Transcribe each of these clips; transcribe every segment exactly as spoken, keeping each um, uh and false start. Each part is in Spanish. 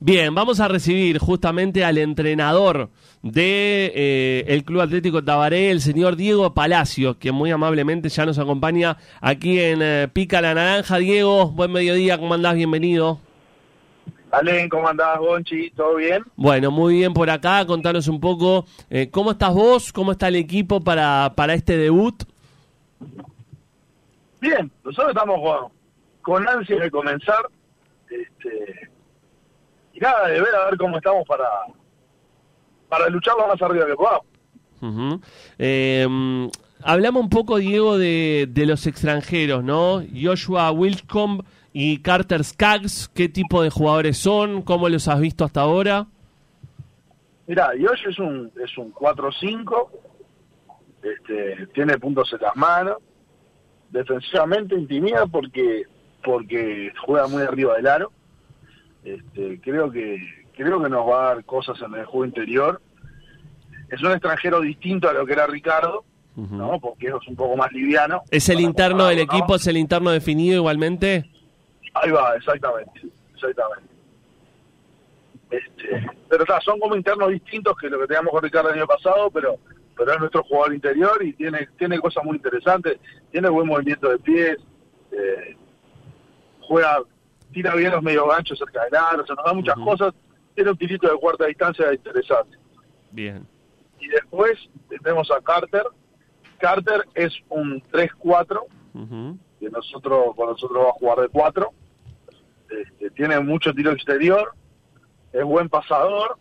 Bien, vamos a recibir justamente al entrenador de eh, el Club Atlético Tabaré, el señor Diego Palacio, que muy amablemente ya nos acompaña aquí en eh, Pica la Naranja. Diego, buen mediodía, ¿cómo andás? Bienvenido. Alen, ¿cómo andás, Gonchi? ¿Todo bien? Bueno, muy bien por acá. Contanos un poco, eh, ¿cómo estás vos? ¿Cómo está el equipo para, para este debut? Bien, nosotros estamos con, con ansias de comenzar. Este, y nada, de ver a ver cómo estamos para, para luchar lo más arriba que podamos. Uh-huh. Eh, hablamos un poco, Diego, de, de los extranjeros, ¿no? Joshua Wilcombe y Carter Skaggs, ¿qué tipo de jugadores son? ¿Cómo los has visto hasta ahora? Mirá, Josh es un es un cuatro cinco, este, tiene puntos en las manos, defensivamente intimida porque porque juega muy arriba del aro. Este, creo que creo que nos va a dar cosas en el juego interior. Es un extranjero distinto a lo que era Ricardo, uh-huh. ¿no? Porque es un poco más liviano. ¿Es el interno del equipo? ¿No? ¿Es el interno definido igualmente? Ahí va, exactamente, exactamente. Este, pero ta, son como internos distintos que lo que teníamos con Ricardo el año pasado, pero pero es nuestro jugador interior y tiene tiene cosas muy interesantes, tiene buen movimiento de pies, eh, juega, tira bien los medio ganchos cerca del aro, o sea, nos da muchas uh-huh. cosas, tiene un tirito de cuarta distancia interesante. Bien. Y después tenemos a Carter. Carter es un tres cuatro, uh-huh. que nosotros con nosotros va a jugar de cuatro. Este, tiene mucho tiro exterior, es buen pasador,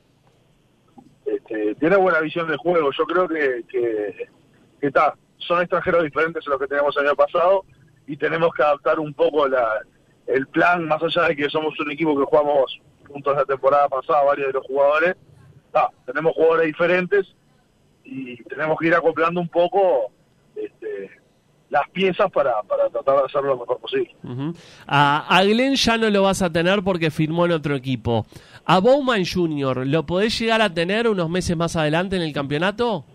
este, tiene buena visión de juego. Yo creo que que, que ta, son extranjeros diferentes a los que teníamos el año pasado y tenemos que adaptar un poco la, el plan, más allá de que somos un equipo que jugamos juntos la temporada pasada, varios de los jugadores, ta, tenemos jugadores diferentes y tenemos que ir acoplando un poco este, las piezas para, para tratar de hacerlo lo mejor posible. Uh-huh. A, a Glenn ya no lo vas a tener porque firmó en otro equipo. ¿A Bowman junior lo podés llegar a tener unos meses más adelante en el campeonato?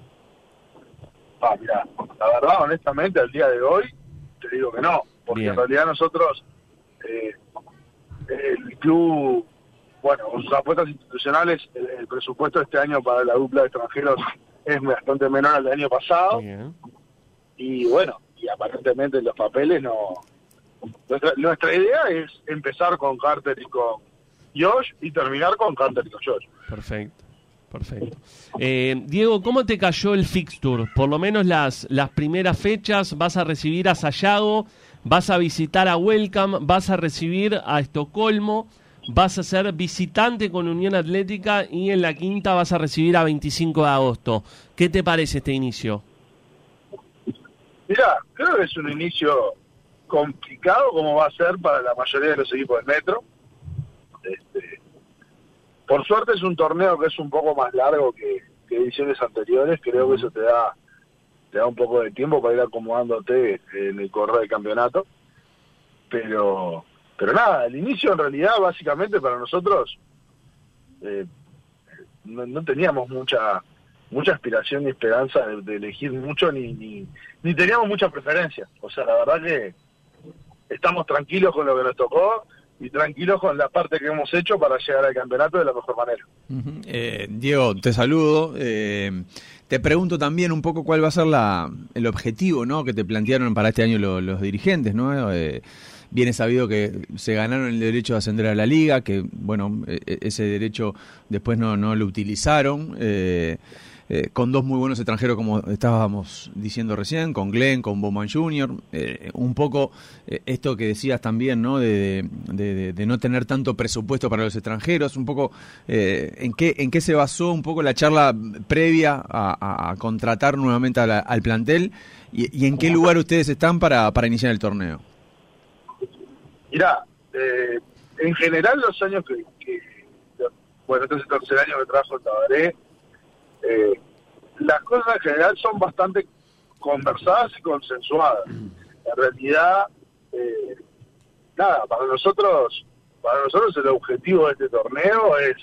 Ah, mira, la verdad, honestamente, al día de hoy, te digo que no, porque Bien. En realidad nosotros, eh, el club, bueno, con sus apuestas institucionales, el, el presupuesto de este año para la dupla de extranjeros es bastante menor al del año pasado. Bien. Y bueno, y aparentemente los papeles no... Nuestra, nuestra idea es empezar con Carter y con Josh y terminar con Carter y con Josh. Perfecto, perfecto. Eh, Diego, ¿cómo te cayó el fixture? Por lo menos las, las primeras fechas, vas a recibir a Sayago, vas a visitar a Welcome, vas a recibir a Estocolmo, vas a ser visitante con Unión Atlética y en la quinta vas a recibir a veinticinco de agosto. ¿Qué te parece este inicio? Mirá, creo que es un inicio complicado como va a ser para la mayoría de los equipos del Metro. Este, por suerte es un torneo que es un poco más largo que, que ediciones anteriores. Creo uh-huh. que eso te da te da un poco de tiempo para ir acomodándote en el correr del campeonato. Pero pero nada, el inicio en realidad básicamente para nosotros eh, no, no teníamos mucha mucha aspiración ni esperanza de, de elegir mucho ni, ni ni teníamos mucha preferencia. O sea, la verdad que estamos tranquilos con lo que nos tocó y tranquilos con la parte que hemos hecho para llegar al campeonato de la mejor manera. Uh-huh. eh, Diego, te saludo. Eh, te pregunto también un poco cuál va a ser la, el objetivo, ¿no?, que te plantearon para este año lo, los dirigentes, ¿no? Eh, Bien es sabido que se ganaron el derecho de ascender a la liga, que bueno, ese derecho después no, no lo utilizaron, eh, eh, con dos muy buenos extranjeros como estábamos diciendo recién, con Glenn, con Bowman junior, eh, un poco eh, esto que decías también, ¿no?, de, de, de, de no tener tanto presupuesto para los extranjeros, un poco eh, en qué en qué se basó un poco la charla previa a, a, a contratar nuevamente a la, al plantel y, y en qué lugar ustedes están para, para iniciar el torneo. Mirá, eh, en general los años que, que bueno, este es el tercer año que trabajo en Tabaré, eh, las cosas en general son bastante conversadas y consensuadas. En realidad, eh, nada, para nosotros, para nosotros el objetivo de este torneo es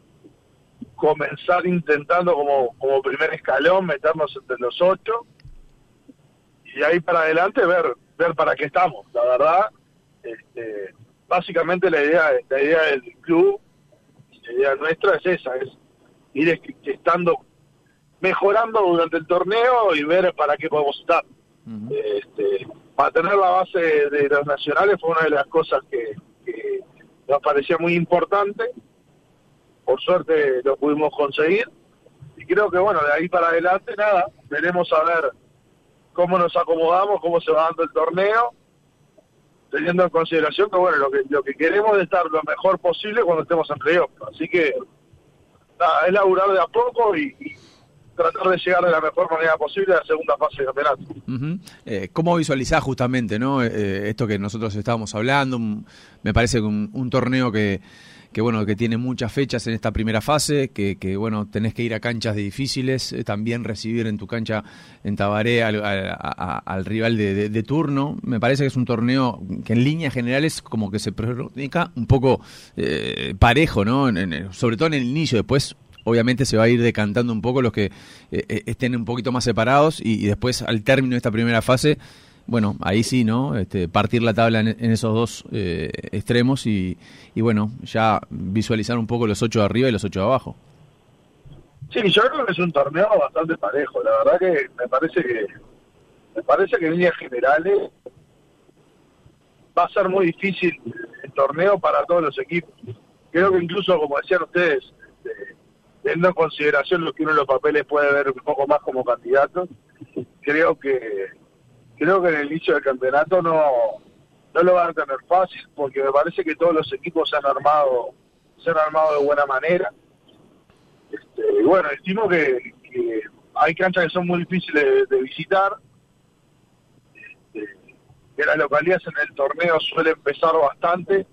comenzar intentando como, como primer escalón meternos entre los ocho y de ahí para adelante ver, ver para qué estamos, la verdad. Este, básicamente la idea la idea del club idea nuestra es esa, es ir est- estando, mejorando durante el torneo y ver para qué podemos estar. Uh-huh. Este, mantener la base de, de los nacionales fue una de las cosas que, que nos parecía muy importante. Por suerte lo pudimos conseguir. Y creo que, bueno, de ahí para adelante, nada, veremos a ver cómo nos acomodamos, cómo se va dando el torneo, teniendo en consideración que, bueno, lo que lo que queremos es estar lo mejor posible cuando estemos en playoff. Así que, nada, es laburar de a poco y, y tratar de llegar de la mejor manera posible a la segunda fase del campeonato. Uh-huh. Eh, ¿Cómo visualizás justamente, no, eh, esto que nosotros estábamos hablando? Un, me parece que un, un torneo que... que bueno, que tiene muchas fechas en esta primera fase, que, que bueno, tenés que ir a canchas difíciles, eh, también recibir en tu cancha en Tabaré al, a, a, al rival de, de, de turno. Me parece que es un torneo que en líneas generales como que se pronostica un poco eh, parejo, ¿no? En, en, sobre todo en el inicio, después obviamente se va a ir decantando un poco los que eh, estén un poquito más separados y, y después al término de esta primera fase, bueno, ahí sí, ¿no? Este, partir la tabla en, en esos dos eh, extremos y, y, bueno, ya visualizar un poco los ocho de arriba y los ocho de abajo. Sí, yo creo que es un torneo bastante parejo. La verdad que me parece que me parece que en líneas generales va a ser muy difícil el torneo para todos los equipos. Creo que incluso, como decían ustedes, eh, teniendo en consideración lo que uno en los papeles puede ver un poco más como candidato, creo que Creo que en el inicio del campeonato no, no lo van a tener fácil, porque me parece que todos los equipos se han armado, se han armado de buena manera. Este, y bueno, estimo que, que hay canchas que son muy difíciles de, de visitar, este, que las localidades en el torneo suelen pesar bastante.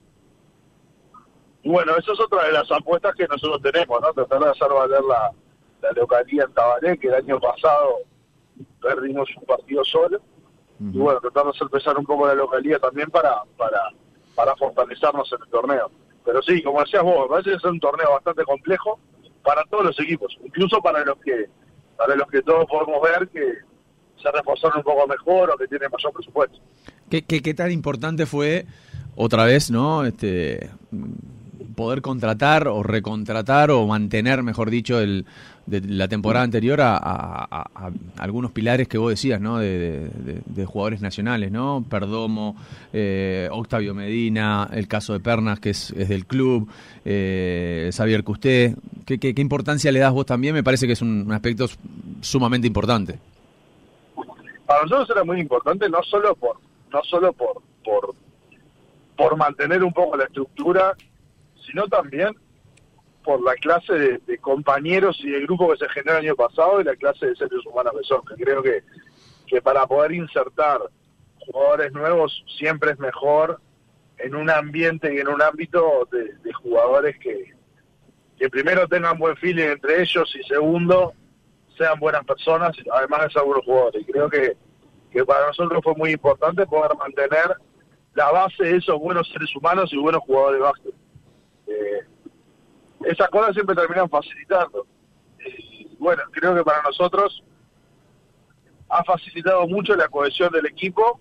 Y bueno, eso es otra de las apuestas que nosotros tenemos, ¿no? Tratar de hacer valer la, la localidad en Tabaré, que el año pasado perdimos un partido solo. Uh-huh. Y bueno, tratar de hacer pesar un poco la localidad también para, para, para fortalecernos en el torneo. Pero sí, como decías vos, me parece que es un torneo bastante complejo para todos los equipos, incluso para los que para los que todos podemos ver que se reforzaron un poco mejor o que tienen mayor presupuesto. ¿Qué, qué, qué tan importante fue otra vez, no, este, poder contratar o recontratar o mantener, mejor dicho, el de la temporada anterior a, a, a, a algunos pilares que vos decías, ¿no? De, de, de jugadores nacionales, ¿no? Perdomo, eh, Octavio Medina, el caso de Pernas, que es, es del club, eh, Xavier Custé. ¿Qué, qué, ¿Qué importancia le das vos también? Me parece que es un, un aspecto sumamente importante. Para nosotros era muy importante, no solo por no solo por por por mantener un poco la estructura, sino también por la clase de, de compañeros y de grupo que se generó el año pasado y la clase de seres humanos que son, que creo que, que para poder insertar jugadores nuevos siempre es mejor en un ambiente y en un ámbito de, de jugadores que, que primero tengan buen feeling entre ellos y segundo sean buenas personas, además de ser buenos jugadores. Y creo que, que para nosotros fue muy importante poder mantener la base de esos buenos seres humanos y buenos jugadores de básquet. Eh, esas cosas siempre terminan facilitando. Y bueno, creo que para nosotros ha facilitado mucho la cohesión del equipo.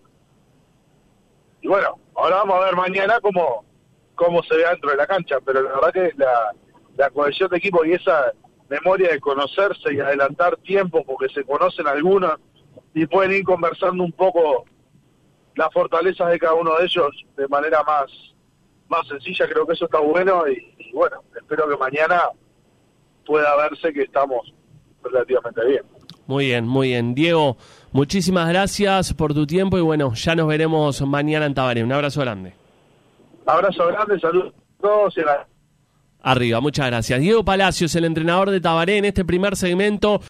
Y bueno, ahora vamos a ver mañana cómo, cómo se ve dentro de la cancha, pero la verdad que la, la cohesión de equipo y esa memoria de conocerse y adelantar tiempo porque se conocen algunos y pueden ir conversando un poco las fortalezas de cada uno de ellos de manera más más sencilla, creo que eso está bueno y, y bueno, espero que mañana pueda verse que estamos relativamente bien. Muy bien, muy bien. Diego, muchísimas gracias por tu tiempo y bueno, ya nos veremos mañana en Tabaré. Un abrazo grande. Abrazo grande, saludos a todos y a la... Arriba, muchas gracias. Diego Palacios, el entrenador de Tabaré en este primer segmento.